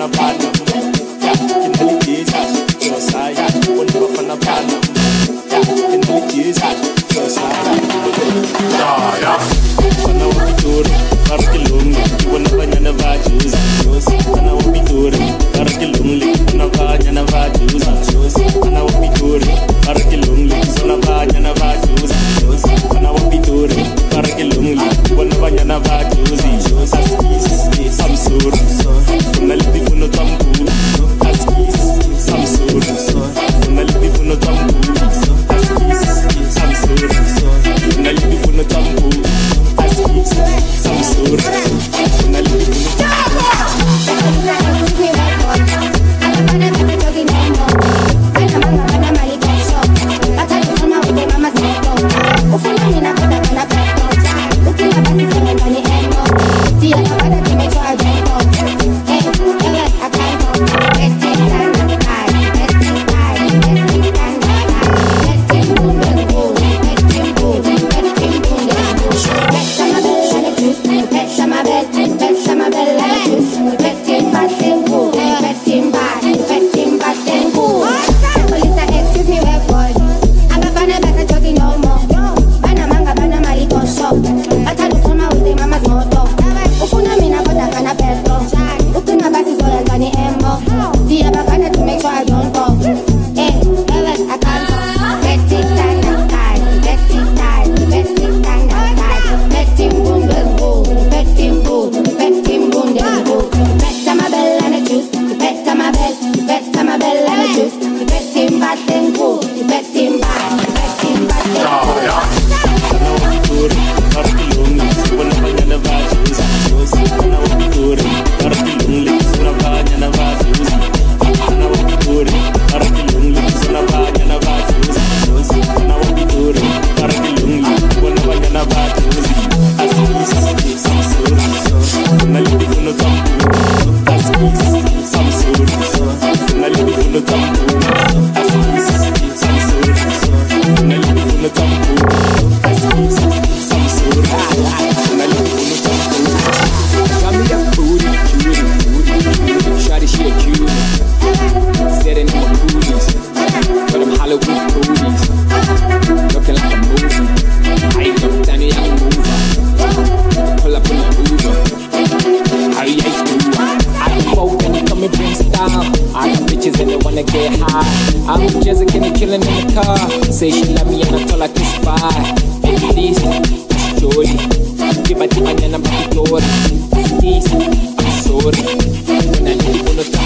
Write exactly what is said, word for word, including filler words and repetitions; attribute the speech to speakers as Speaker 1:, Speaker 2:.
Speaker 1: pana. Ya, kinalitiza, yosaya, wala bafana pana. Ya, kinalitiza, yosaya. Ya, ya. Pana wapitura, parkilungi, wala banyana vajuza. Pana wapitura, parkilungi, wala banyana vajuza. Pana wapitura, parkilungi, wala banyana vajuza. Pana wapitura, parkilungi, wala banyana vajuza. Samsur, nalipi puno tambu. Samsur, nalipi puno tambu. Samsur, nalipi puno tambu. Samsur, nalipi puno
Speaker 2: say she love me and I told her to spy. At least, that's Jody. Give my team and I'm happy, Jody. At least, I'm sorry. When I need to